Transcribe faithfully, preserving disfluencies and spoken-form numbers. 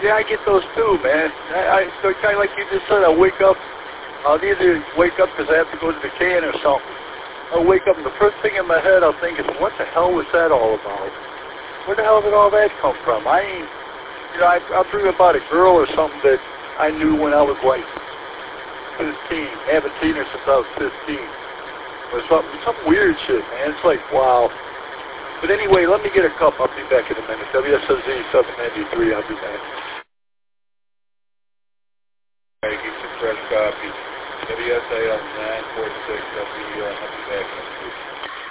Yeah, I get those too, man. I, I so kind of like you just said, I wake up, I'll either wake up because I have to go to the can or something. I'll wake up and the first thing in my head I'll think is, what the hell was that all about? Where the hell did all that come from? I ain't, you know, I, I'll dream about a girl or something that I knew when I was like fifteen. I haven't seen her since I was fifteen. Or something, some weird shit, man. It's like, wow. But anyway, let me get a cup. I'll be back in a minute. W S O Z seven ninety-three, I'll be back. All right, get some fresh coffee. W S A L nine four six, I'll be, uh, I'll be back next week.